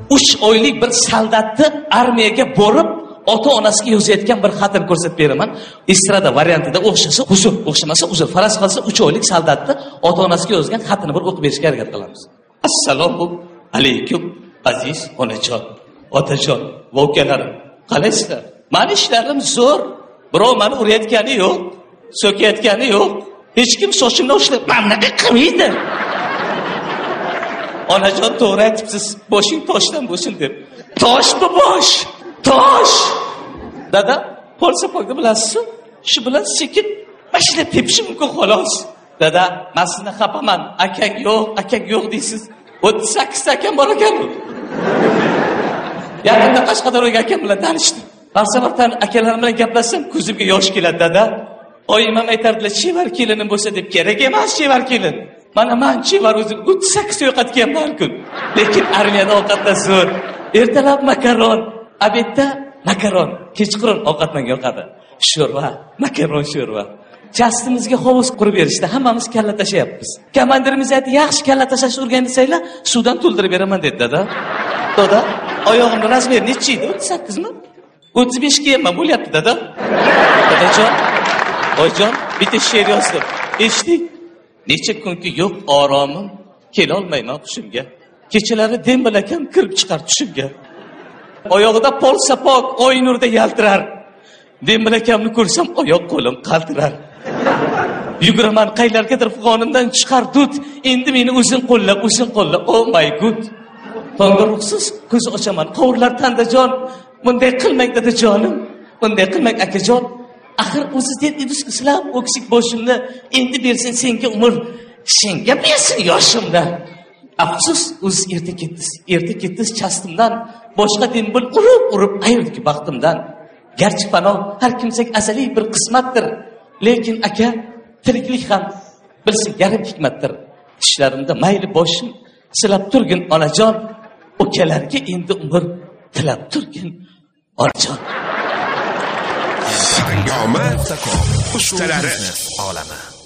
3 oylik bir soldatni armiyaga borib ota-onasiga yozayotgan bir xatni ko'rsatib beraman. Estrada variantida o'xshasa huzur, o'xshamasa uzr. Faraz qilsa 3 oylik soldatni ota-onasiga yozgan xatini bir o'qib berishga harakat qilamiz. Assalomu alaykum aziz onajon, otajon va ukalarim. Qalaysizlar? Meni ishlarim zo'r. Birov meni urayotgani yo'q, so'kayotgani yo'q. Hech kim sochimdan ushlab, "Mamlaqa qilmaydi." Onajon to'g'ri aytibsiz, boshing toshdan bo'lsin deb. Toshmi bosh? Tosh. Dada, polsapog'ni bilasizmi? Shu bilan sekin mashinada tepishim mumkin xolos. Dada, men sizni xafaman. Akang yo'q deysiz. 38 akam bor ekan-ku. Yaqinda Qashqadaryoga akam bilan tanishdim. Har safar akalarim bilan gaplashsam, ko'zimga yosh keladi, dada. Oyim ham aytardilar, "Chevar kelinim bo'lsa" deb, kerak emas chevar kelin. Mana men chevar o'zim 38 yo'qotganman kun. Lekin armiyada ovqatlar zo'r. Ertalab makaron, obedda makaron, kechqurun ovqatdan yoqadi. Sho'rva, makaron sho'rva. Jastimizga hovuz qurib berishdi. Hammamiz kalla tashayapmiz. Komandirimiz aytdi, "Yaxshi kalla tashashni o'rganisanglar, suvdan to'ldirib beraman" dedi, dada. Dada, oyog'imni razmeri necha edi? 38 mi? 35 kiyimman bo'lyapti, dada. Dadajon, oyjon, bitta she'r yozdim. Eshitdik. Necha kunki yo'q oromim, kela olmayman hushimga. Kechalari dem bilakam kirib chiqar tushimga. Oyog'ida pol sapog oy nurida yaltirar. Dem bilakamni ko'rsam oyoq qo'lim qaltirar. Yuguraman qaylargadir fig'onimdan chiqar dud. Endi meni o'zing qo'llab. Oh my god. Tongda ruhsiz ko'z ochaman. Qovurlar tandajon. Bunday qilmang dadajonim. Bunday qilmang akajon. Axir o'ziz dedingiz-ku, sizlar o'ksik boshimni endi bersin senga umr. Senga bersin yoshimda. Afsus, o'z erta ketdingiz chastimdan. Boshqa din bil urib ayirdik baxtimdan. Garchi panoh har kimsak azaliy bir qismatdir. Lekin aka, tiriklik ham bilsin yarim hikmatdir. Tishlarimda mayli boshim silab turgin onajon. Ukalarga endi umr tilab turgin onajon. Sangoma ustalari olami.